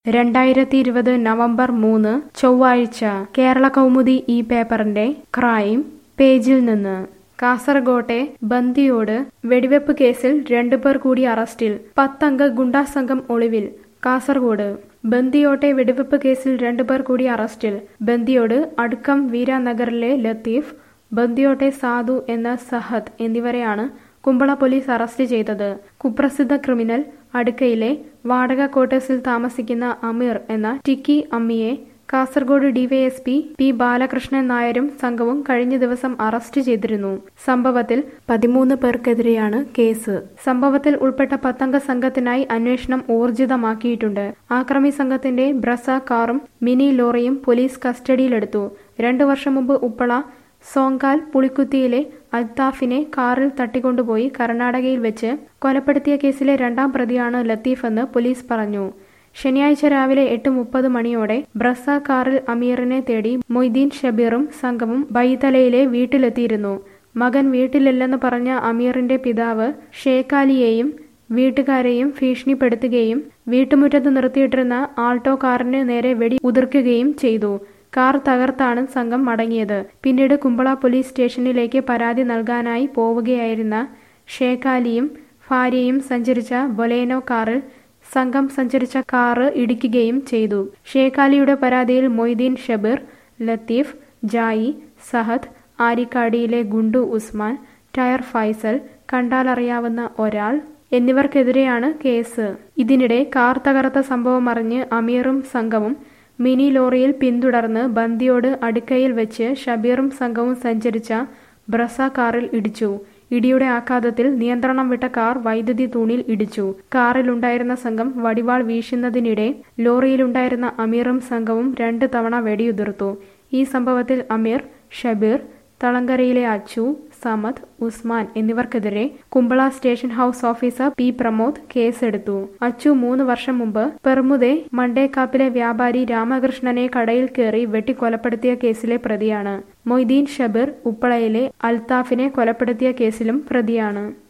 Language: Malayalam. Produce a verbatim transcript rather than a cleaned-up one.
രണ്ടായിരത്തി ഇരുപത് നവംബർ മൂന്ന് ചൊവ്വാഴ്ച കേരള കൗമുദി ഈ പേപ്പറിന്റെ ക്രൈം പേജിൽ നിന്ന് കാസർകോട്ടെ ബന്ദിയോട് വെടിവെപ്പ് കേസിൽ രണ്ടുപേർ കൂടി അറസ്റ്റിൽ. പത്തംഗ ഗുണ്ടാസംഘം ഒളിവിൽ. കാസർകോട് ബന്ദിയോട്ടെ വെടിവെപ്പ് കേസിൽ രണ്ടുപേർ കൂടി അറസ്റ്റിൽ. ബന്ദിയോട് അടുക്കം വീരാനഗറിലെ ലത്തീഫ്, ബന്ദിയോട്ടെ സാധു എന്ന സഹദ് എന്നിവരെയാണ് കുമ്പള പോലീസ് അറസ്റ്റ് ചെയ്തത്. കുപ്രസിദ്ധ ക്രിമിനൽ അടുക്കയിലെ വാടക ക്വാർട്ടേഴ്സിൽ താമസിക്കുന്ന അമീർ എന്ന ടിക്കി അമ്മിയെ കാസർഗോഡ് ഡിവൈഎസ്പി പി ബാലകൃഷ്ണൻ നായരും സംഘവും കഴിഞ്ഞ ദിവസം അറസ്റ്റ് ചെയ്തിരുന്നു. സംഭവത്തിൽ പതിമൂന്ന് പേർക്കെതിരെയാണ് കേസ്. സംഭവത്തിൽ ഉൾപ്പെട്ട പത്തംഗ സംഘത്തിനായി അന്വേഷണം ഊർജിതമാക്കിയിട്ടുണ്ട്. ആക്രമി സംഘത്തിന്റെ ബ്രസ കാറും മിനി ലോറിയും പോലീസ് കസ്റ്റഡിയിലെടുത്തു. രണ്ടു വർഷം മുമ്പ് ഉപ്പള സോങ്കാൽ പുളിക്കുത്തിയിലെ അൽത്താഫിനെ കാറിൽ തട്ടിക്കൊണ്ടുപോയി കർണാടകയിൽ വെച്ച് കൊലപ്പെടുത്തിയ കേസിലെ രണ്ടാം പ്രതിയാണ് ലത്തീഫ് എന്ന് പോലീസ് പറഞ്ഞു. ശനിയാഴ്ച രാവിലെ എട്ട് മുപ്പത് മണിയോടെ ബ്രസ കാറിൽ അമീറിനെ തേടി മൊയ്തീൻ ഷബീറും സംഘവും ബൈതലയിലെ വീട്ടിലെത്തിയിരുന്നു. മകൻ വീട്ടിലില്ലെന്ന് പറഞ്ഞ അമീറിന്റെ പിതാവ് ഷേഖാലിയെയും വീട്ടുകാരെയും ഭീഷണിപ്പെടുത്തുകയും വീട്ടുമുറ്റത്ത് നിർത്തിയിട്ടിരുന്ന ആൾട്ടോ കാറിന് നേരെ വെടി ഉതിർക്കുകയും ചെയ്തു. കാർ തകർത്താണ് സംഘം മടങ്ങിയത്. പിന്നീട് കുമ്പള പോലീസ് സ്റ്റേഷനിലേക്ക് പരാതി നൽകാനായി പോവുകയായിരുന്ന ഷേഖാലിയും ഭാര്യയും സഞ്ചരിച്ച ബൊലേനോ കാറിൽ സംഘം സഞ്ചരിച്ച കാറ് ഇടിക്കുകയും ചെയ്തു. ഷേഖാലിയുടെ പരാതിയിൽ മൊയ്തീൻ ഷബീർ, ലത്തീഫ്, ജായി, സഹദ്, ആരിക്കാടിയിലെ ഗുണ്ടു ഉസ്മാൻ, ടയർ ഫൈസൽ, കണ്ടാലറിയാവുന്ന ഒരാൾ എന്നിവർക്കെതിരെയാണ് കേസ്. ഇതിനിടെ കാർ തകർത്ത സംഭവം അറിഞ്ഞ് അമീറും സംഘവും മിനി ലോറിയിൽ പിന്തുടർന്ന് ബന്ദിയോട് അടുക്കയിൽ വെച്ച് ഷബീറും സംഘവും സഞ്ചരിച്ച ബ്രസ കാറിൽ ഇടിച്ചു. ഇടിയുടെ ആഘാതത്തിൽ നിയന്ത്രണം വിട്ട കാർ വൈദ്യുതി തൂണിൽ ഇടിച്ചു. കാറിലുണ്ടായിരുന്ന സംഘം വടിവാൾ വീശുന്നതിനിടെ ലോറിയിലുണ്ടായിരുന്ന അമീറും സംഘവും രണ്ട് തവണ വെടിയുതിർത്തു. ഈ സംഭവത്തിൽ അമീർ, ഷബീർ, തളങ്കരയിലെ അച്ചു, സമദ്, ഉസ്മാൻ എന്നിവർക്കെതിരെ Kumbala station house officer P Pramod കേസെടുത്തു. അച്ചു മൂന്ന് വർഷം മുമ്പ് പെർമുദെ മണ്ടേക്കാപ്പിലെ വ്യാപാരി രാമകൃഷ്ണനെ കടയിൽ കയറി വെട്ടിക്കൊലപ്പെടുത്തിയ കേസിലെ പ്രതിയാണ്. മൊയ്തീൻ ഷബീർ ഉപ്പളയിലെ അൽത്താഫിനെ കൊലപ്പെടുത്തിയ കേസിലും പ്രതിയാണ്.